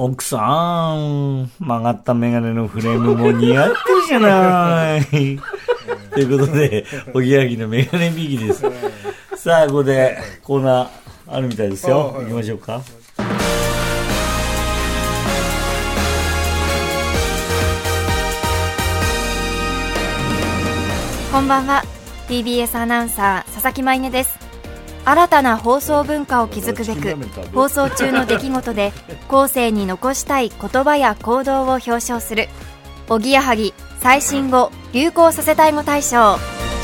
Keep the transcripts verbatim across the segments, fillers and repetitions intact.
奥さん、曲がったメガネのフレームも似合ってるじゃないということで、おぎやはぎのメガネビギです。さあ、ここでコーナーあるみたいですよ。行きましょうか。 こんばんは。 ティービーエス アナウンサー佐々木舞音です。新たな放送文化を築くべく、放送中の出来事で後世に残したい言葉や行動を表彰するおぎやはぎ最新語・流行させたい語大賞。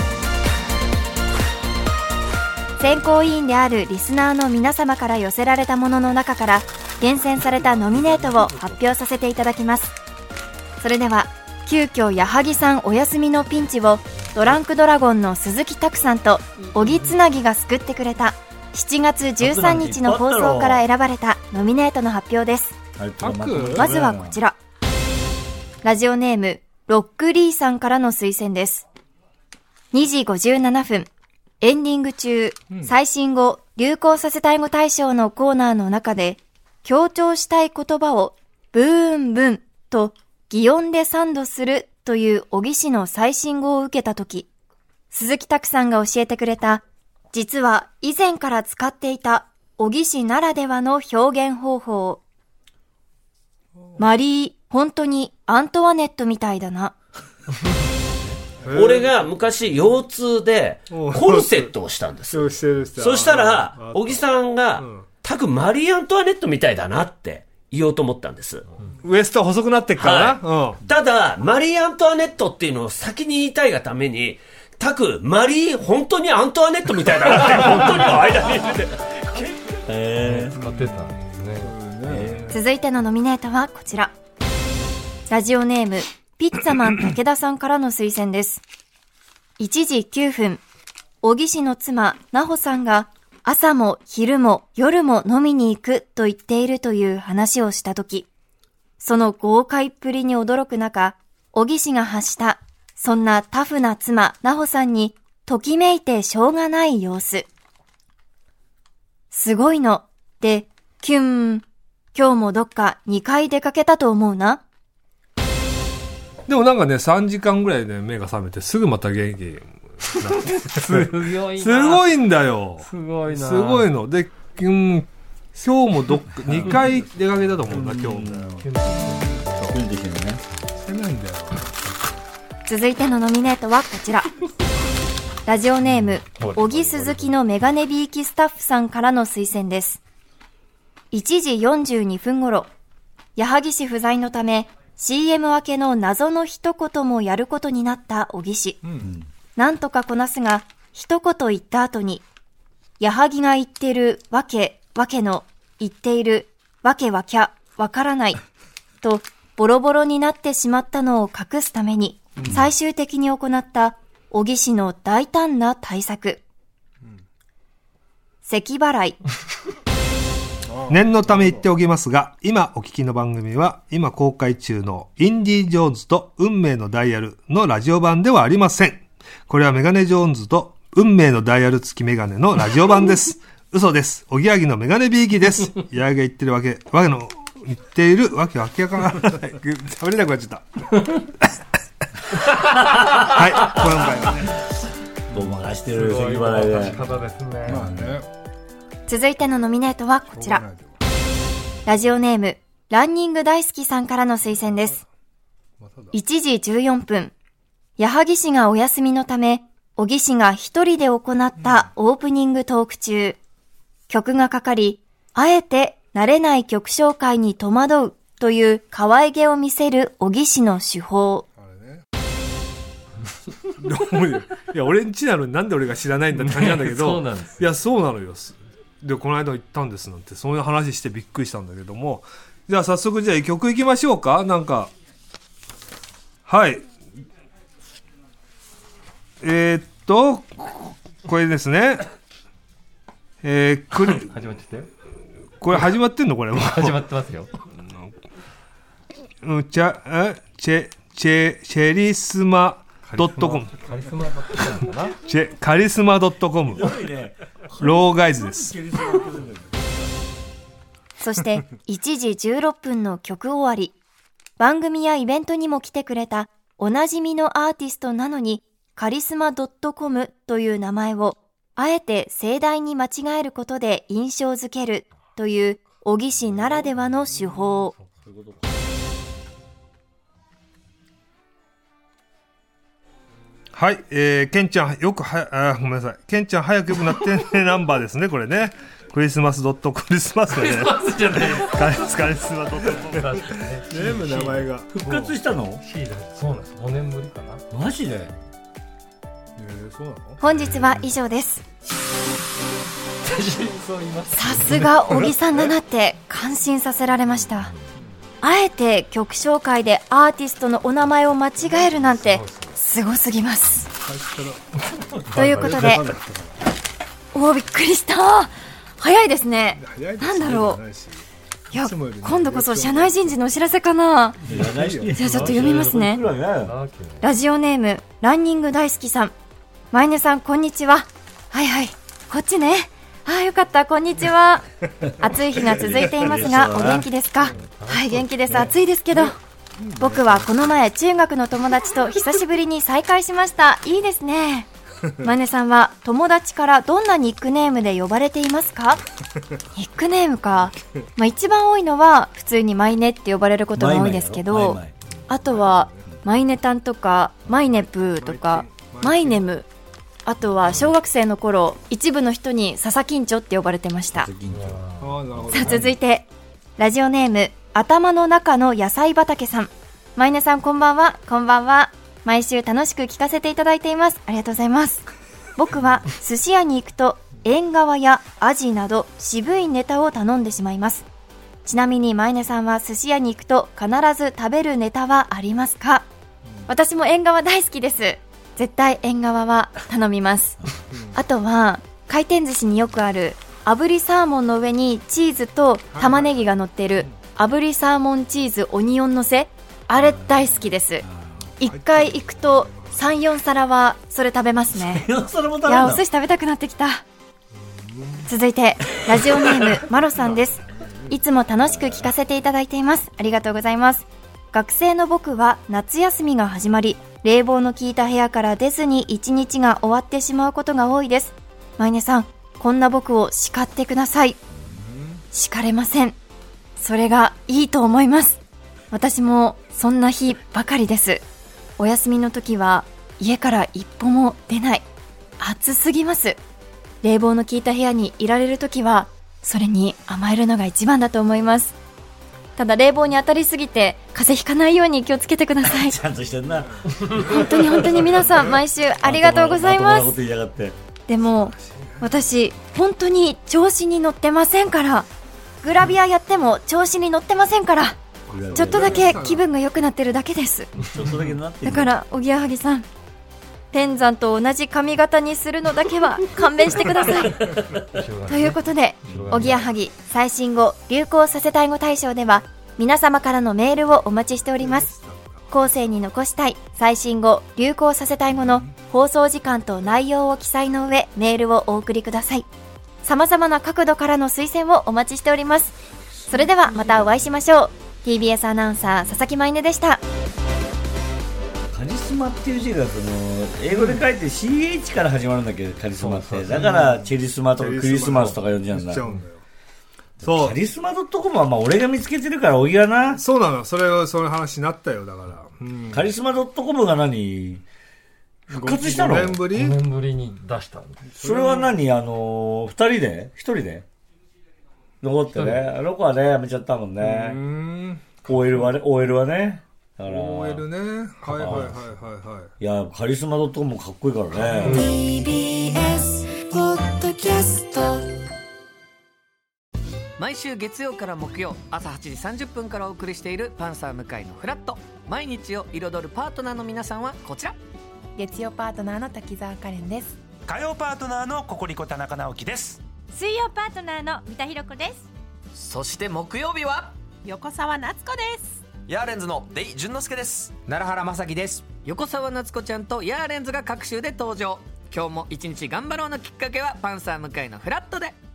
選考委員であるリスナーの皆様から寄せられたものの中から厳選されたノミネートを発表させていただきます。それでは急遽矢作さんお休みのピンチをドランクドラゴンの鈴木拓さんと小木つなぎが救ってくれたしちがつじゅうさんにちの放送から選ばれたノミネートの発表です。まずはこちら、ラジオネームロックリーさんからの推薦です。にじごじゅうななふん、エンディング中、最新語・流行させたい語大賞のコーナーの中で強調したい言葉をブーンブンと擬音でサンドするという小木氏の最新語を受けたとき、鈴木拓さんが教えてくれた、実は以前から使っていた小木氏ならではの表現方法。マリー、本当にアントワネットみたいだな。 俺が昔腰痛でコルセットをしたんです。そしたら小木さんが、たくマリー・アントワネットみたいだなって言おうと思ったんです。 ウエスト細くなってっからな、 はい、うん、ただマリー・アントワネットっていうのを先に言いたいがために、たくマリー本当にアントワネットみたいだなって本当にの間に言ってえー、使ってたんですね、 えー、続いてのノミネートはこちら、ラジオネームピッツァマン武田さんからの推薦です。いちじきゅうふん、小木氏の妻奈穂さんが朝も昼も夜も飲みに行くと言っているという話をしたとき、その豪快っぷりに驚く中、小木氏が発したそんなタフな妻奈穂さんにときめいてしょうがない様子。すごいのでキュン、今日もどっかにかい出かけたと思うな。 でもなんかね、さんじかんぐらいで目が覚めてすぐまた元気すごいな。 すごいんだよ。 すごいな。 すごいので、うん、今日もどっかにかい出かけたと思うな、今日も。キュンできるね。 してないんだよ。 続いてのノミネートはこちら。ラジオネーム小木鈴木のメガネビーキスタッフさんからの推薦です。いちじよんじゅうにふん頃、矢作氏不在のため シーエム 明けの謎の一言もやることになった小木氏、うん、なんとかこなすが一言言った後に、矢作が言ってるわけわけの言っているわけわきゃわからないとボロボロになってしまったのを隠すために最終的に行った小木氏の大胆な対策、うん、咳払い。 念のため言っておきますが、今お聞きの番組は今公開中のインディ・ジョーンズと運命のダイヤルのラジオ版ではありません。これはメガネ・ジョーンズと運命のダイヤル付きメガネのラジオ版です。嘘です。おぎやはぎのメガネビーキです。矢作が言ってるわけわけの言っているわけわけわからない。喋れなくなっちゃったはい、今回はね、 ごまかしてる咳払いで。 ですね。まあね。 続いてのノミネートはこちら。ラジオネームランニング大好きさんからの推薦です。いちじじゅうよんぷん、矢作氏がお休みのため小木氏が一人で行ったオープニングトーク中、曲がかかり、あえて慣れない曲紹介に戸惑うという可愛げを見せる小木氏の手法。 いや、俺んちなのになんで俺が知らないんだって感じなんだけどそうなんです。 いや、そうなのよ。で、この間行ったんですなんて、そういう話してびっくりしたんだけども、じゃあ早速、じゃあ曲行きましょうか。なんかはい、えー、っとこれですね、えー、クリ始まってたよ。 これ始まってんの？これも始まってますよ。 うん、チャチェチェチェリスマドットコム、 カリスマドットコムかな。 チェカリスマドットコム、ローガイズです。 そしていちじじゅうろっぷんの曲終わり。番組やイベントにも来てくれたおなじみのアーティストなのにカリスマ .com という名前をあえて盛大に間違えることで印象づけるという小木氏ならではの手法。 はい、えー、ケンちゃん、よくはあ、ごめんなさい。ケンちゃん、早くよくなってね、ナンバーですね、これね。クリスマスドット、クリスマスだね。クリスマスじゃないです。カリス、カリスマドットコム。 全部名前が。 復活したの？ そうなんです。ごねんぶりかな。 マジで？ えー、そうなの？ 本日は以上です。さすが小木さんだなって感心させられました。あえて曲紹介でアーティストのお名前を間違えるなんてすごすぎます。ということで、おー、びっくりした。早いですね。なんだろう。いや、今度こそ社内人事のお知らせかな。じゃあちょっと読みますね。ラジオネームランニング大好きさん。まいねさん、こんにちは。はいはい、こっちね。ああ、よかった、こんにちは。暑い日が続いていますが、お元気ですか？はい、元気です。暑いですけど。僕はこの前、中学の友達と久しぶりに再会しました。いいですね。まねさんは友達からどんなニックネームで呼ばれていますか？ニックネームか、まあ、一番多いのは普通にマイネって呼ばれることが多いですけど、あとはマイネタンとかマイネプーとかマイネム、あとは小学生の頃一部の人に笹緊張って呼ばれてました。さあ、続いてラジオネーム頭の中の野菜畑さん。まいねさん、こんばんは。こんばんは。毎週楽しく聞かせていただいています。ありがとうございます。僕は寿司屋に行くと縁側やアジなど渋いネタを頼んでしまいます。ちなみにまいねさんは寿司屋に行くと必ず食べるネタはありますか？私も縁側大好きです。絶対縁側は頼みます。あとは回転寿司によくある炙りサーモンの上にチーズと玉ねぎが乗っている炙りサーモンチーズオニオンのせ、あれ大好きです。一回行くとさん、よんさらはそれ食べますね。いや、お寿司食べたくなってきた。続いてラジオネームマロさんです。いつも楽しく聞かせていただいています。ありがとうございます。学生の僕は夏休みが始まり、冷房の効いた部屋から出ずに一日が終わってしまうことが多いです。まいねさん、こんな僕を叱ってください。叱れません。それがいいと思います。私もそんな日ばかりです。お休みの時は家から一歩も出ない。暑すぎます。冷房の効いた部屋にいられる時はそれに甘えるのが一番だと思います。ただ冷房に当たりすぎて風邪ひかないように気をつけてください。 ちゃんとしてんな。 本当に本当に皆さん毎週ありがとうございます。でも私本当に調子に乗ってませんから。グラビアやっても調子に乗ってませんから。ちょっとだけ気分が良くなってるだけです。 ちょっとだけなってる。 だからおぎやはぎさん、天山と同じ髪型にするのだけは勘弁してください。ということで、おぎやはぎ最新語流行させたい語大賞では皆様からのメールをお待ちしております。後世に残したい最新語流行させたい語の放送時間と内容を記載の上メールをお送りください。様々な角度からの推薦をお待ちしております。それではまたお会いしましょう。 ティービーエス アナウンサー佐々木舞音でした。 カリスマっていう字がその英語で書いて シーエイチ から始まるんだけど、カリスマってだからチェリスマとかクリスマスとか呼んじゃうんだ。そう、カリスマ .com はまあ俺が見つけてるからおぎやな。 そうなの、それをその話になったよ。だから、うん、カリスマ .com が何復活したの？ ごねんぶりごねんぶりに出したんです。 それは何、あのふたりでひとりで残ってね、あの子はねやめちゃったもんね。うん、 オーエル はね オーエル はね、だからオーエル ね、はいはいはいはいはい。 いやカリスマ .com もかっこいいからね。 ティービーエス ポッドキャスト、 毎週月曜から木曜朝はちじさんじゅっぷんからお送りしているパンサー向井のフラット。毎日を彩るパートナーの皆さんはこちら。 月曜パートナーの滝沢カレンです。 火曜パートナーのココリコ田中直樹です。 水曜パートナーの三田寛子です。 そして木曜日は横澤夏子です。 ヤーレンズのデイ淳之介です。 奈良原正樹です。 横澤夏子ちゃんとヤーレンズが各週で登場。今日も一日頑張ろうのきっかけはパンサー向井のフラットで。